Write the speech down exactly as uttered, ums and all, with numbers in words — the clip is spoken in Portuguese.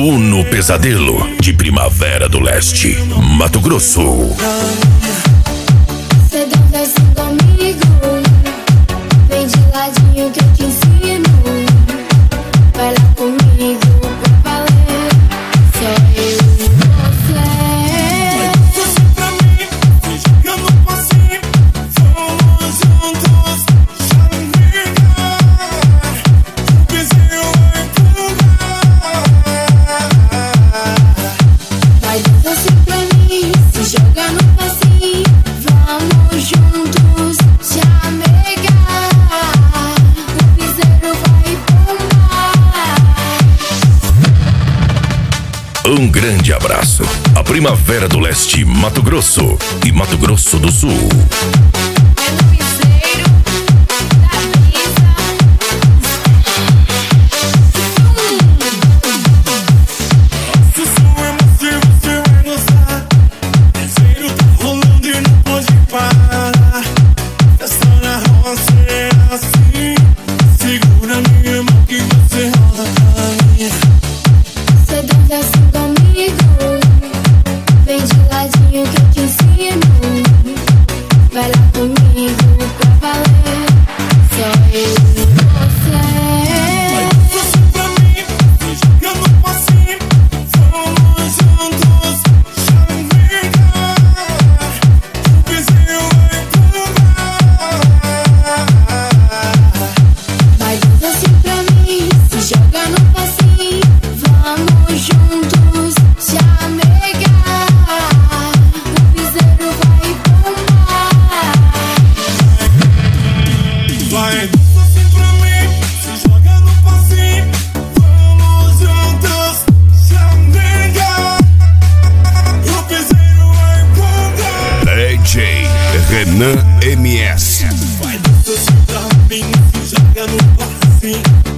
Bruno Pesadelo, de Primavera do Leste, Mato Grosso. Cê dança assim comigo, vem de ladinho que eu te ensino. Vai lá comigo pra valer, só eu e você. Vai você pra mim, se joga no passinho, vamos juntos, já liga. O piseiro vai empurrar. Vai dança assim pra mim, se joga no passinho, vamos juntos, já negar. O piseiro vai bombar. Um grande abraço a Primavera do Leste, Mato Grosso e Mato Grosso do Sul. É no piseiro da brisa. Se som é macio, você vai gostar. Piseiro tá rolando e não pode parar. Festa na roça é assim. Segura minha mão que você rola pra mim. Cê dança assim comigo, vem de ladinho que eu te ensino. Vai lá comigo pra valer, só eu e você. Vai você pra mim, se joga no passinho, vamos juntos, já liga. O piseiro vai empurrar. Vai dança assim pra mim, se joga no passinho, vamos juntos, já negar. O piseiro vai bombar. Vai dança assim pra mim, se joga no passinho, vamos juntos, já liga. O piseiro vai empurrar. D J Renan M S. Vai dança assim pra mim, se joga no passinho.